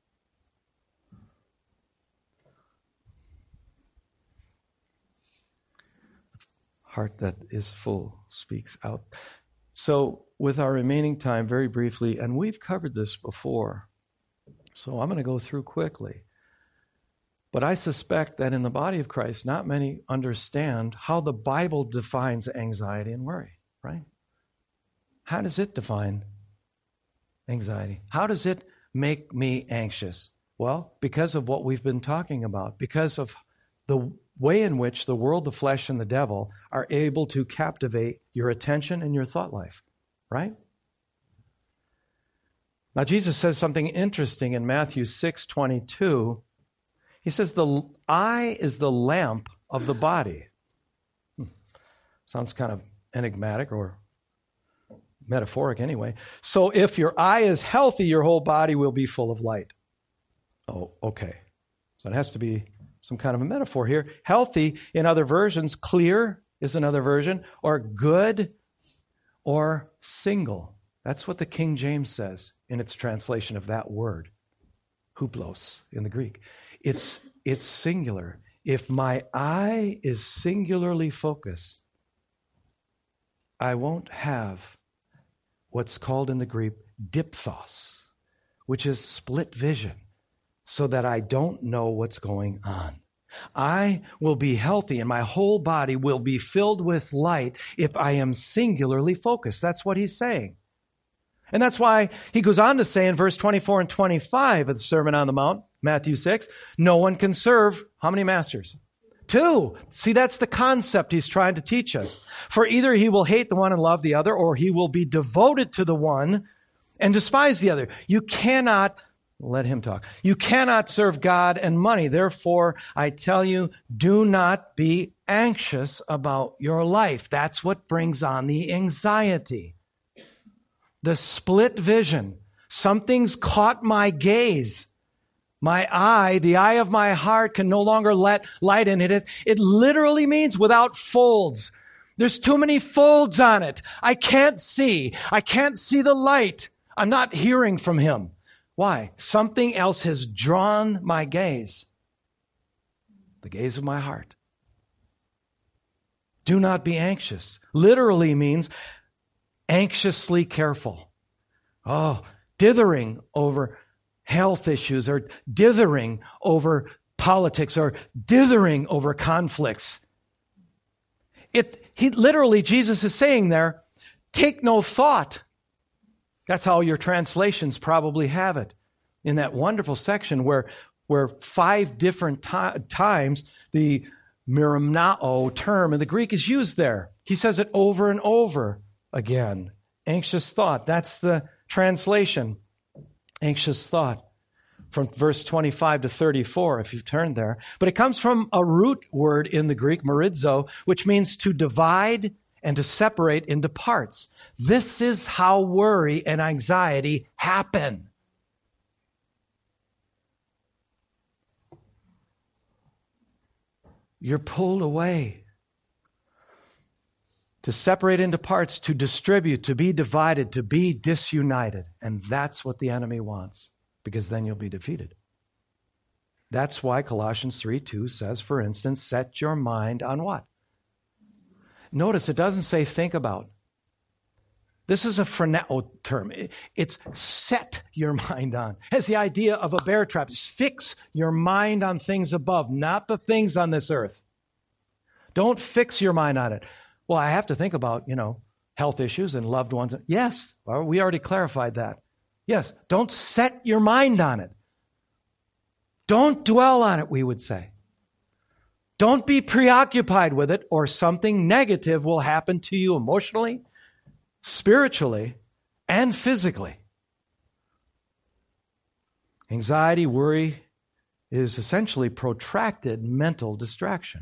Heart that is full speaks out. So with our remaining time, very briefly, and we've covered this before, so I'm going to go through quickly. But I suspect that in the body of Christ, not many understand how the Bible defines anxiety and worry, right? How does it define anxiety? How does it make me anxious? Well, because of what we've been talking about, because of the way in which the world, the flesh, and the devil are able to captivate your attention and your thought life, right? Now, Jesus says something interesting in Matthew six twenty-two. He says, the eye is the lamp of the body. Hmm. Sounds kind of enigmatic or metaphoric anyway. So if your eye is healthy, your whole body will be full of light. Oh, okay. So it has to be some kind of a metaphor here. Healthy, in other versions, clear is another version, or good, or single. That's what the King James says in its translation of that word, huplos in the Greek. It's, it's singular. If my eye is singularly focused, I won't have what's called in the Greek dipthos, which is split vision, so that I don't know what's going on. I will be healthy and my whole body will be filled with light if I am singularly focused. That's what he's saying. And that's why he goes on to say in verse twenty-four and twenty-five of the Sermon on the Mount, Matthew six, no one can serve how many masters? Two. See, that's the concept he's trying to teach us. For either he will hate the one and love the other, or he will be devoted to the one and despise the other. You cannot, let him talk. You cannot serve God and money. Therefore, I tell you, do not be anxious about your life. That's what brings on the anxiety. The split vision. Something's caught my gaze. My eye, the eye of my heart can no longer let light in. It, is, it literally means without folds. There's too many folds on it. I can't see. I can't see the light. I'm not hearing from him. Why? Something else has drawn my gaze. The gaze of my heart. Do not be anxious. Literally means anxiously careful. Oh, dithering over health issues, or dithering over politics, or dithering over conflicts. It, he literally, Jesus is saying there, take no thought. That's how your translations probably have it. In that wonderful section where, where five different to- times the merimnao term in the Greek is used there. He says it over and over again. Anxious thought. That's the translation. Anxious thought. From verse twenty-five to thirty-four, if you've turned there. But it comes from a root word in the Greek, merizo, which means to divide and to separate into parts. This is how worry and anxiety happen. You're pulled away. to separate into parts, to distribute, to be divided, to be disunited. And that's what the enemy wants, because then you'll be defeated. That's why Colossians three two says, for instance, set your mind on what? Notice it doesn't say think about. This is a phroneo term. It's set your mind on. It has the idea of a bear trap. Just fix your mind on things above, not the things on this earth. Don't fix your mind on it. Well, I have to think about, you know, health issues and loved ones. Yes, well, we already clarified that. Yes, don't set your mind on it. Don't dwell on it, we would say. Don't be preoccupied with it, or something negative will happen to you emotionally, spiritually, and physically. Anxiety, worry is essentially protracted mental distraction.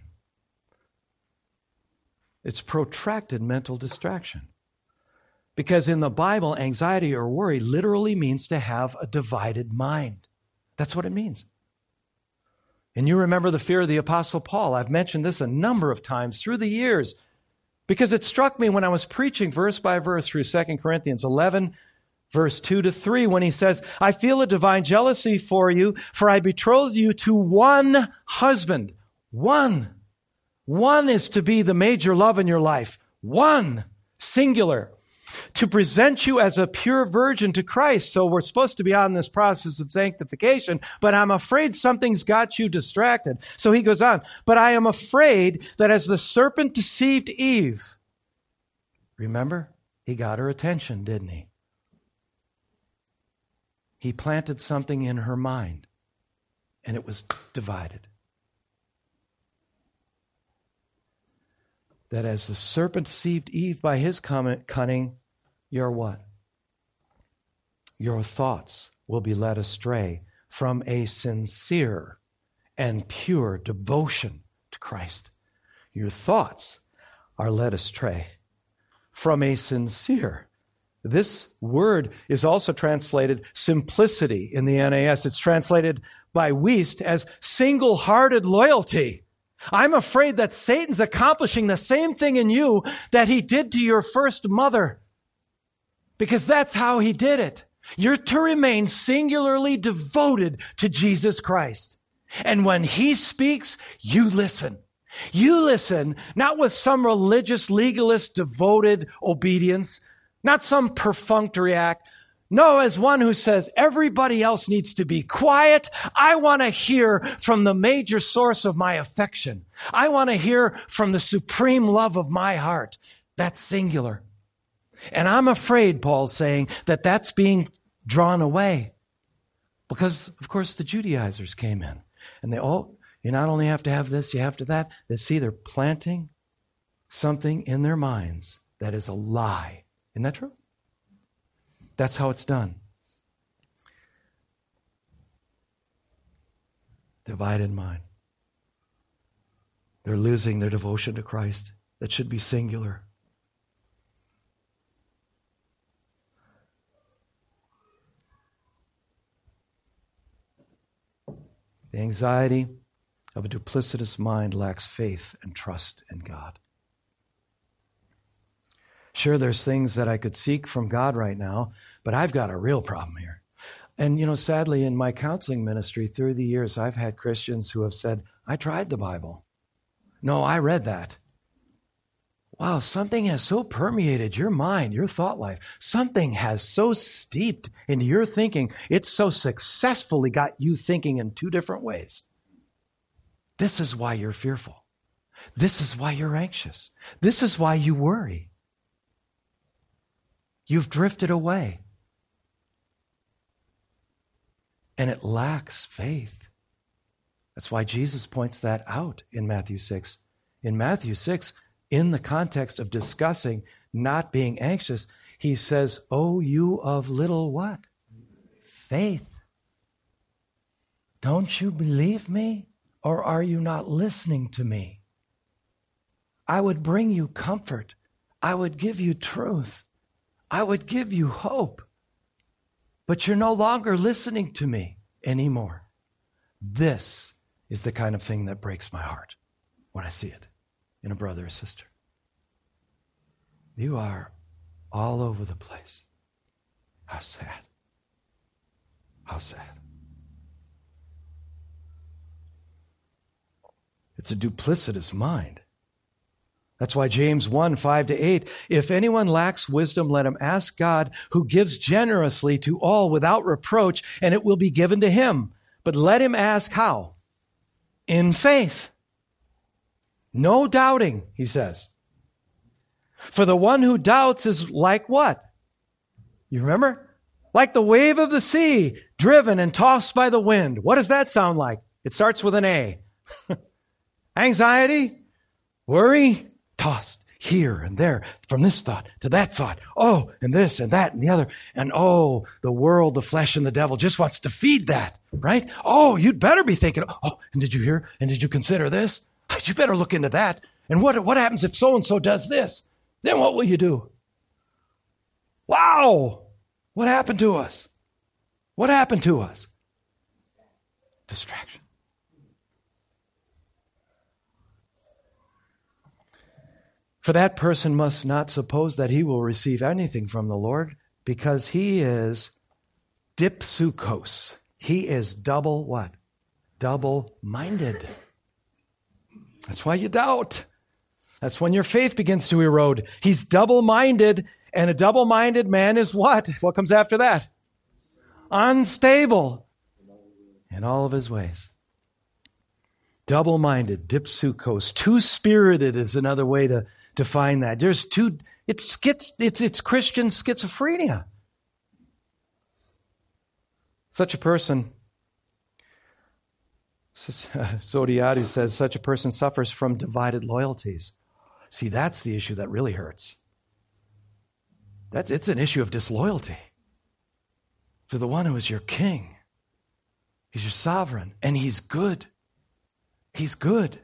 It's protracted mental distraction. Because in the Bible, anxiety or worry literally means to have a divided mind. That's what it means. And you remember the fear of the Apostle Paul. I've mentioned this a number of times through the years because it struck me when I was preaching verse by verse through Second Corinthians eleven, verse two to three, when he says, I feel a divine jealousy for you, for I betrothed you to one husband. One. One is to be the major love in your life. One. Singular. To present you as a pure virgin to Christ. So we're supposed to be on this process of sanctification, but I'm afraid something's got you distracted. So he goes on, but I am afraid that as the serpent deceived Eve, remember, he got her attention, didn't he? He planted something in her mind, and it was divided. That as the serpent deceived Eve by his cunning, your what? Your thoughts will be led astray from a sincere and pure devotion to Christ. Your thoughts are led astray from a sincere. This word is also translated simplicity in the N A S. It's translated by Wuest as single-hearted loyalty. I'm afraid that Satan's accomplishing the same thing in you that he did to your first mother. Because that's how he did it. You're to remain singularly devoted to Jesus Christ. And when he speaks, you listen. You listen, not with some religious, legalist, devoted obedience, not some perfunctory act. No, as one who says, everybody else needs to be quiet. I want to hear from the major source of my affection. I want to hear from the supreme love of my heart. That's singular. And I'm afraid, Paul's saying, that that's being drawn away. Because, of course, the Judaizers came in. And they, oh, you not only have to have this, you have to that. They see they're planting something in their minds that is a lie. Isn't that true? That's how it's done. Divided mind. They're losing their devotion to Christ. That should be singular. The anxiety of a duplicitous mind lacks faith and trust in God. Sure, there's things that I could seek from God right now, but I've got a real problem here. And, you know, sadly, in my counseling ministry through the years, I've had Christians who have said, I tried the Bible. No, I read that. Wow, something has so permeated your mind, your thought life. Something has so steeped into your thinking. It's so successfully got you thinking in two different ways. This is why you're fearful. This is why you're anxious. This is why you worry. You've drifted away. And it lacks faith. That's why Jesus points that out in Matthew six. In Matthew six, in the context of discussing not being anxious, he says, "Oh, you of little what? Faith. Don't you believe me? Or are you not listening to me? I would bring you comfort. I would give you truth. I would give you hope. But you're no longer listening to me anymore." This is the kind of thing that breaks my heart when I see it in a brother or sister. You are all over the place. How sad. How sad. It's a duplicitous mind. That's why James one, five to eight, if anyone lacks wisdom, let him ask God, who gives generously to all without reproach, and it will be given to him. But let him ask how? In faith. No doubting, he says. For the one who doubts is like what? You remember? Like the wave of the sea, driven and tossed by the wind. What does that sound like? It starts with an A. Anxiety, worry, tossed here and there, from this thought to that thought. Oh, and this and that and the other. And oh, the world, the flesh, and the devil just wants to feed that, right? Oh, you'd better be thinking, oh, and did you hear? And did you consider this? You better look into that. And what, what happens if so-and-so does this? Then what will you do? Wow! What happened to us? What happened to us? Distraction. For that person must not suppose that he will receive anything from the Lord, because he is dipsukos. He is double what? Double-minded. That's why you doubt. That's when your faith begins to erode. He's double-minded, and a double-minded man is what? What comes after that? Unstable in all of his ways. Double-minded, dipsukos. Two-spirited is another way to define that. There's two, it's, it's, it's Christian schizophrenia. Such a person, Zodiades says, such a person suffers from divided loyalties. See, that's the issue that really hurts. That's, it's an issue of disloyalty to the one who is your king. He's your sovereign, and he's good. He's good.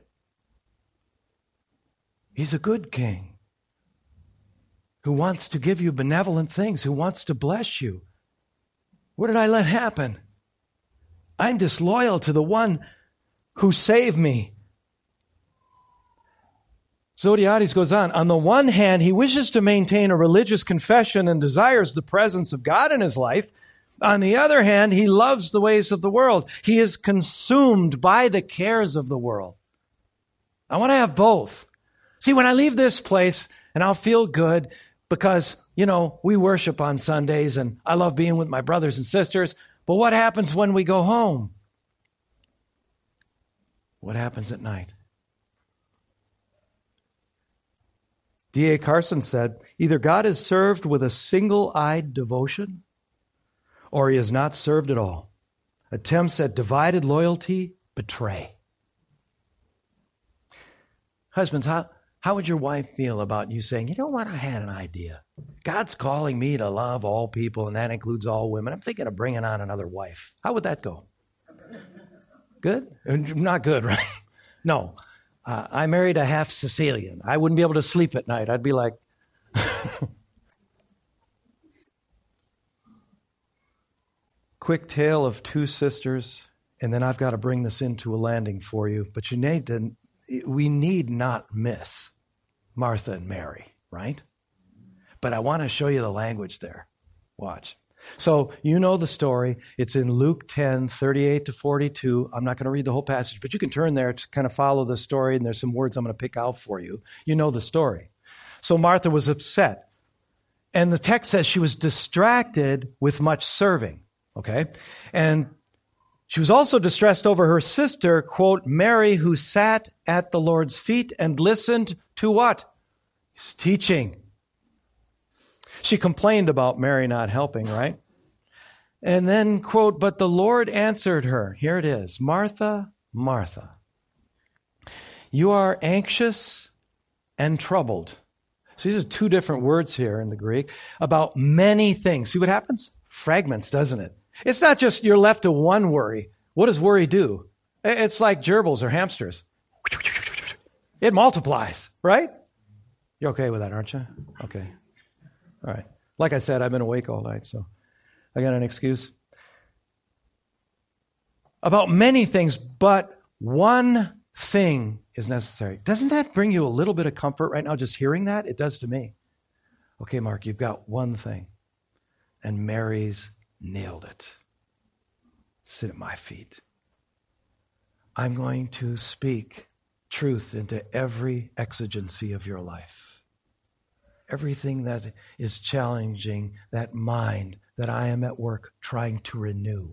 He's a good king who wants to give you benevolent things, who wants to bless you. What did I let happen? I'm disloyal to the one who saved me. Zodiades goes on, on the one hand, he wishes to maintain a religious confession and desires the presence of God in his life. On the other hand, he loves the ways of the world. He is consumed by the cares of the world. I want to have both. See, when I leave this place, and I'll feel good because, you know, we worship on Sundays and I love being with my brothers and sisters. But what happens when we go home? What happens at night? D A Carson said, either God is served with a single-eyed devotion or he is not served at all. Attempts at divided loyalty betray. Husbands, how... How would your wife feel about you saying, you know what, I had an idea. God's calling me to love all people, and that includes all women. I'm thinking of bringing on another wife. How would that go? Good? Not good, right? No. Uh, I married a half Sicilian. I wouldn't be able to sleep at night. I'd be like... Quick tale of two sisters, and then I've got to bring this into a landing for you. But you need to... We need not miss Martha and Mary, right? But I want to show you the language there. Watch. So you know the story. It's in Luke ten, thirty-eight to forty-two. I'm not going to read the whole passage, but you can turn there to kind of follow the story, and there's some words I'm going to pick out for you. You know the story. So Martha was upset. And the text says she was distracted with much serving, okay? And she was also distressed over her sister, quote, Mary, who sat at the Lord's feet and listened to what? His teaching. She complained about Mary not helping, right? And then, quote, but the Lord answered her. Here it is. Martha, Martha, you are anxious and troubled. So these are two different words here in the Greek about many things. See what happens? Fragments, doesn't it? It's not just you're left to one worry. What does worry do? It's like gerbils or hamsters. It multiplies, right? You're okay with that, aren't you? Okay. All right. Like I said, I've been awake all night, so I got an excuse. About many things, but one thing is necessary. Doesn't that bring you a little bit of comfort right now, just hearing that? It does to me. Okay, Mark, you've got one thing. And Mary's nailed it. Sit at my feet. I'm going to speak truth into every exigency of your life. Everything that is challenging that mind that I am at work trying to renew.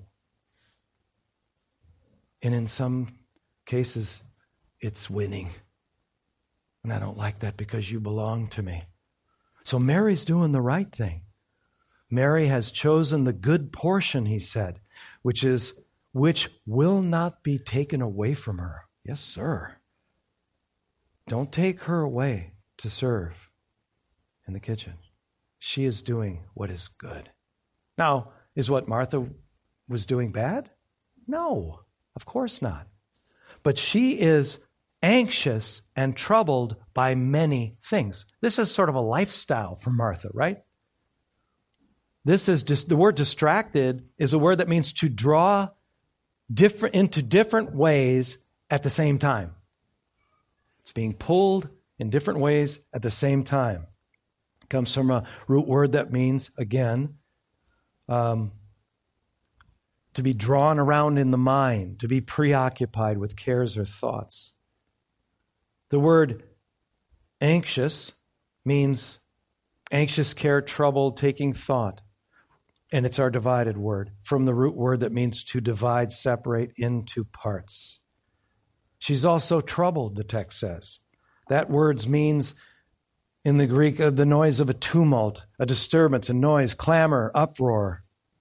And in some cases, it's winning. And I don't like that because you belong to me. So Mary's doing the right thing. Mary has chosen the good portion, he said, which is, which will not be taken away from her. Yes, sir. Don't take her away to serve in the kitchen. She is doing what is good. Now, is what Martha was doing bad? No, of course not. But she is anxious and troubled by many things. This is sort of a lifestyle for Martha, right? This is just, the word distracted is a word that means to draw different into different ways at the same time. It's being pulled in different ways at the same time. It comes from a root word that means, again, um, to be drawn around in the mind, to be preoccupied with cares or thoughts. The word anxious means anxious care, troubled, taking thought. And it's our divided word, from the root word that means to divide, separate into parts. She's also troubled, the text says. That word means, in the Greek, uh, the noise of a tumult, a disturbance, a noise, clamor, uproar.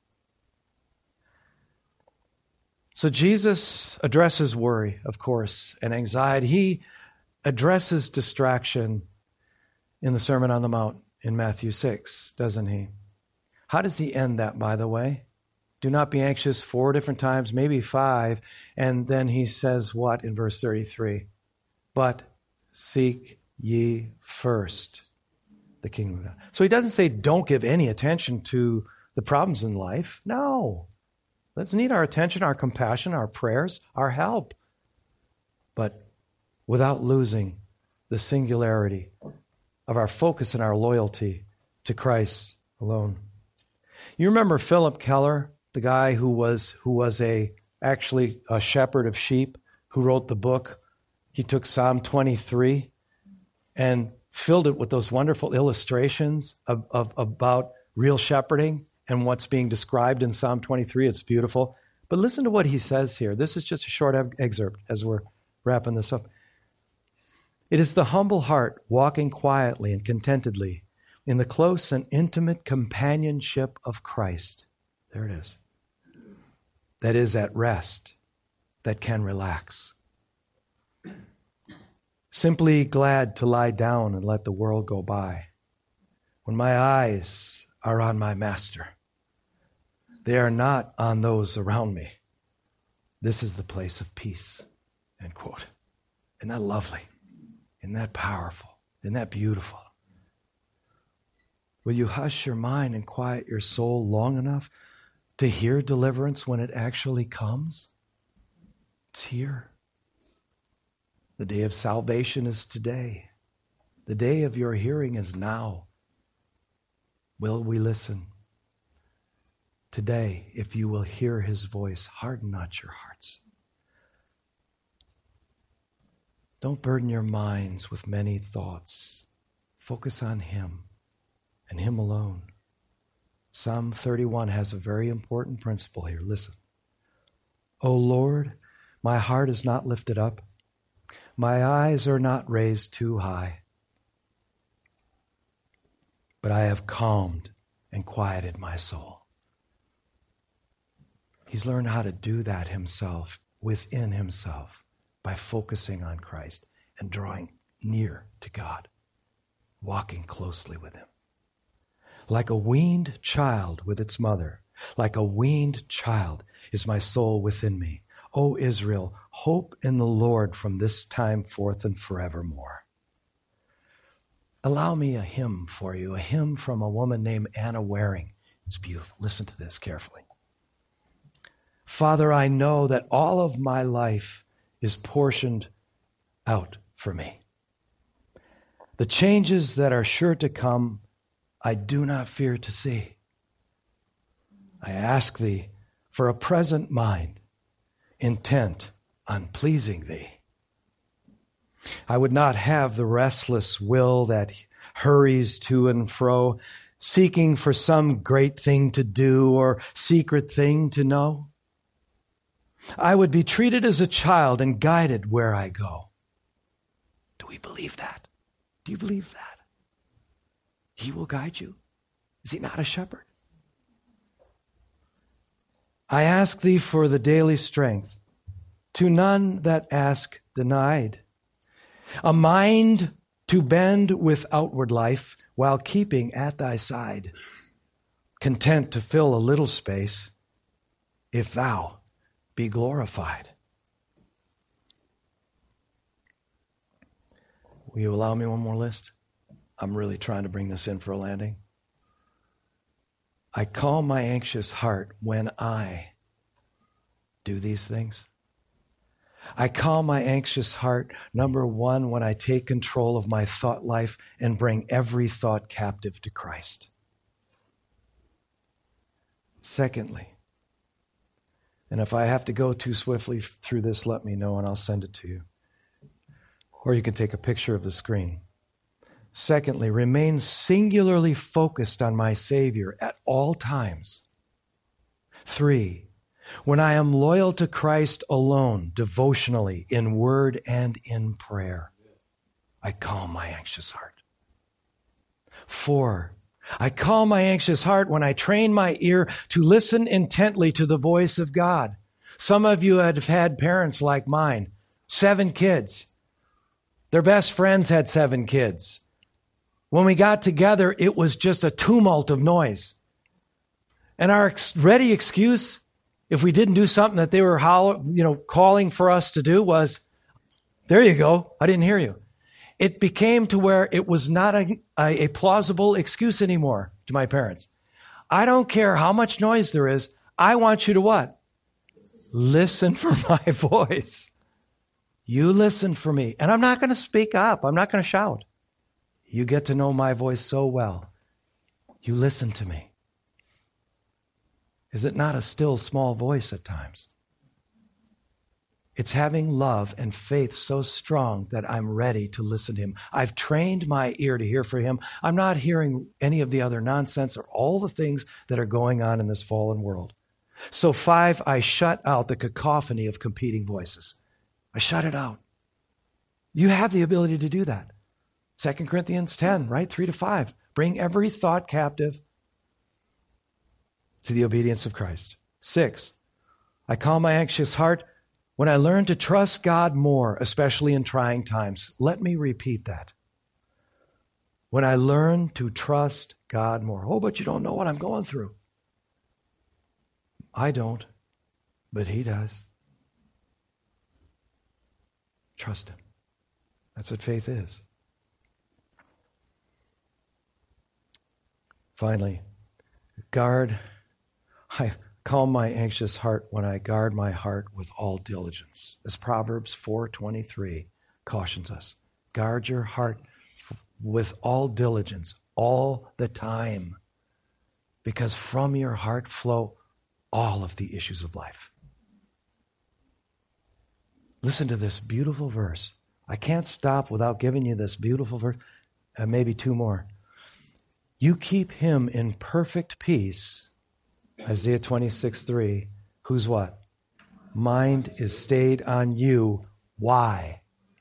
So Jesus addresses worry, of course, and anxiety. He addresses distraction in the Sermon on the Mount in Matthew six, doesn't he? How does he end that, by the way? Do not be anxious four different times, maybe five. And then he says what in verse thirty-three? But seek ye first the kingdom of God. So he doesn't say don't give any attention to the problems in life. No. Let's need our attention, our compassion, our prayers, our help. But without losing the singularity of our focus and our loyalty to Christ alone. You remember Philip Keller, the guy who was who was a actually a shepherd of sheep, who wrote the book. He took Psalm twenty-three and filled it with those wonderful illustrations of, of about real shepherding and what's being described in Psalm twenty-three. It's beautiful. But listen to what he says here. This is just a short excerpt as we're wrapping this up. It is the humble heart walking quietly and contentedly in the close and intimate companionship of Christ. There it is. That is at rest, that can relax. Simply glad to lie down and let the world go by. When my eyes are on my master, they are not on those around me. This is the place of peace. End quote. Isn't that lovely? Isn't that powerful? Isn't that beautiful? Will you hush your mind and quiet your soul long enough to hear deliverance when it actually comes? It's here. The day of salvation is today. The day of your hearing is now. Will we listen? Today, if you will hear his voice, harden not your hearts. Don't burden your minds with many thoughts. Focus on him and him alone. Psalm thirty-one has a very important principle here. Listen. O Lord, my heart is not lifted up. My eyes are not raised too high. But I have calmed and quieted my soul. He's learned how to do that himself, within himself, by focusing on Christ and drawing near to God, walking closely with him. Like a weaned child with its mother, like a weaned child is my soul within me. O Israel, hope in the Lord from this time forth and forevermore. Allow me a hymn for you, a hymn from a woman named Anna Waring. It's beautiful. Listen to this carefully. Father, I know that all of my life is portioned out for me. The changes that are sure to come, I do not fear to see. I ask thee for a present mind, intent on pleasing thee. I would not have the restless will that hurries to and fro, seeking for some great thing to do or secret thing to know. I would be treated as a child and guided where I go. Do we believe that? Do you believe that? He will guide you. Is he not a shepherd? I ask thee for the daily strength, to none that ask denied. A mind to bend with outward life while keeping at thy side, content to fill a little space if thou be glorified. Will you allow me one more list? I'm really trying to bring this in for a landing. I calm my anxious heart when I do these things. I calm my anxious heart, number one, when I take control of my thought life and bring every thought captive to Christ. Secondly, and if I have to go too swiftly through this, let me know and I'll send it to you. Or you can take a picture of the screen. Secondly, remain singularly focused on my Savior at all times. Three, when I am loyal to Christ alone, devotionally, in word and in prayer, I calm my anxious heart. Four, I calm my anxious heart when I train my ear to listen intently to the voice of God. Some of you have had parents like mine, seven kids. Their best friends had seven kids. When we got together, it was just a tumult of noise. And our ex- ready excuse, if we didn't do something that they were holler, you know, calling for us to do, was, there you go, I didn't hear you. It became to where it was not a, a, a plausible excuse anymore to my parents. I don't care how much noise there is. I want you to what? Listen for my voice. You listen for me. And I'm not going to speak up. I'm not going to shout. You get to know my voice so well. You listen to me. Is it not a still small voice at times? It's having love and faith so strong that I'm ready to listen to him. I've trained my ear to hear for him. I'm not hearing any of the other nonsense or all the things that are going on in this fallen world. So five, I shut out the cacophony of competing voices. I shut it out. You have the ability to do that. Second Corinthians ten, right? Three to five. Bring every thought captive to the obedience of Christ. Six, I calm my anxious heart when I learn to trust God more, especially in trying times. Let me repeat that. When I learn to trust God more. Oh, but you don't know what I'm going through. I don't, but he does. Trust him. That's what faith is. Finally, guard I calm my anxious heart when I guard my heart with all diligence. As Proverbs four twenty-three cautions us. Guard your heart with all diligence, all the time, because from your heart flow all of the issues of life. Listen to this beautiful verse. I can't stop without giving you this beautiful verse, and maybe two more. You keep him in perfect peace, Isaiah twenty-six three, whose what? Mind is stayed on you. Why?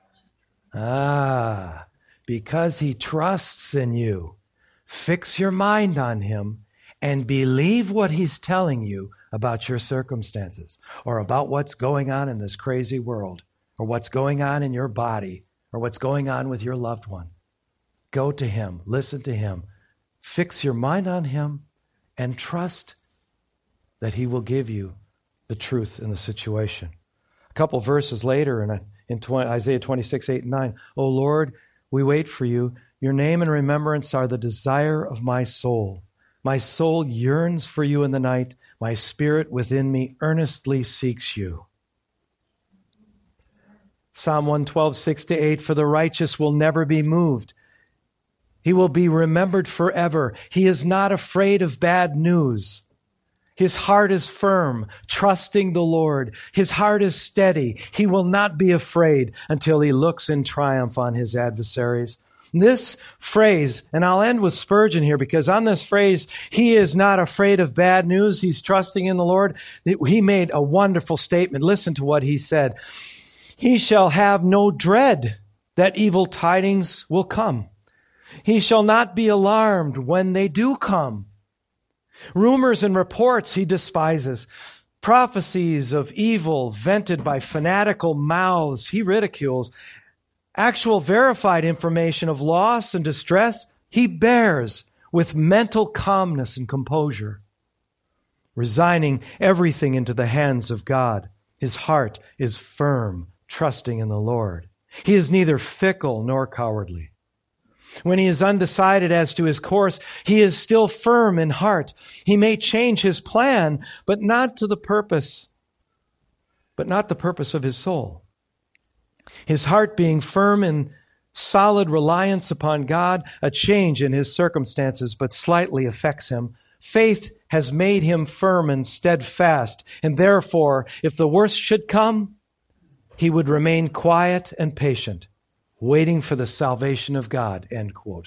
Ah, because he trusts in you. Fix your mind on him and believe what he's telling you about your circumstances or about what's going on in this crazy world or what's going on in your body or what's going on with your loved one. Go to him. Listen to him. Fix your mind on him and trust that he will give you the truth in the situation. A couple verses later in, in Isaiah twenty-six, eight and nine, O Lord, we wait for you. Your name and remembrance are the desire of my soul. My soul yearns for you in the night. My spirit within me earnestly seeks you. Psalm one twelve, six to eight, for the righteous will never be moved. He will be remembered forever. He is not afraid of bad news. His heart is firm, trusting the Lord. His heart is steady. He will not be afraid until he looks in triumph on his adversaries. This phrase, and I'll end with Spurgeon here, because on this phrase, he is not afraid of bad news. He's trusting in the Lord. He made a wonderful statement. Listen to what he said. He shall have no dread that evil tidings will come. He shall not be alarmed when they do come. Rumors and reports he despises. Prophecies of evil vented by fanatical mouths he ridicules. Actual verified information of loss and distress he bears with mental calmness and composure, resigning everything into the hands of God. His heart is firm, trusting in the Lord. He is neither fickle nor cowardly. When he is undecided as to his course, he is still firm in heart. He may change his plan, but not to the purpose, but not the purpose of his soul. His heart being firm in solid reliance upon God, a change in his circumstances but slightly affects him. Faith has made him firm and steadfast, and therefore, if the worst should come, he would remain quiet and patient, waiting for the salvation of God, end quote.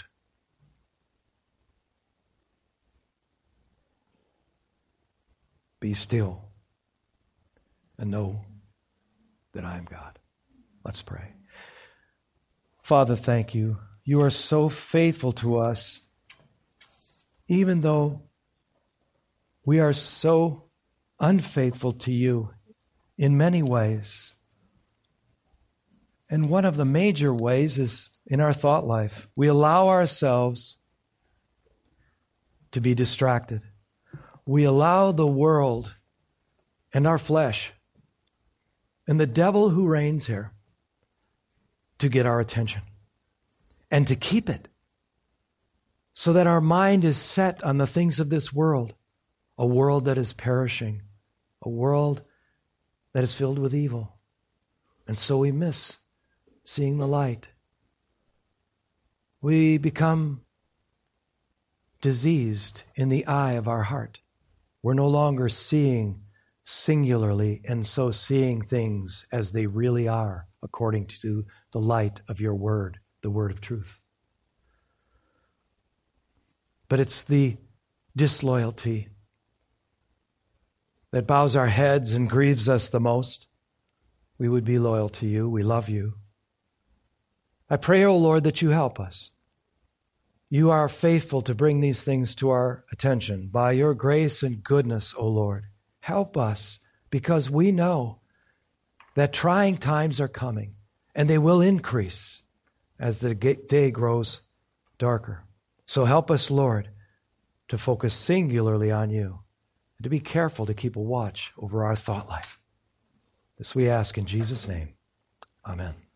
Be still and know that I am God. Let's pray. Father, thank you. You are so faithful to us, even though we are so unfaithful to you in many ways. And one of the major ways is in our thought life. We allow ourselves to be distracted. We allow the world and our flesh and the devil who reigns here to get our attention and to keep it so that our mind is set on the things of this world, a world that is perishing, a world that is filled with evil. And so we miss seeing the light. We become diseased in the eye of our heart. We're no longer seeing singularly and so seeing things as they really are according to the light of your word, the word of truth. But it's the disloyalty that bows our heads and grieves us the most. We would be loyal to you. We love you. I pray, O Lord, that you help us. You are faithful to bring these things to our attention. By your grace and goodness, O Lord, help us, because we know that trying times are coming, and they will increase as the day grows darker. So help us, Lord, to focus singularly on you, and to be careful to keep a watch over our thought life. This we ask in Jesus' name. Amen.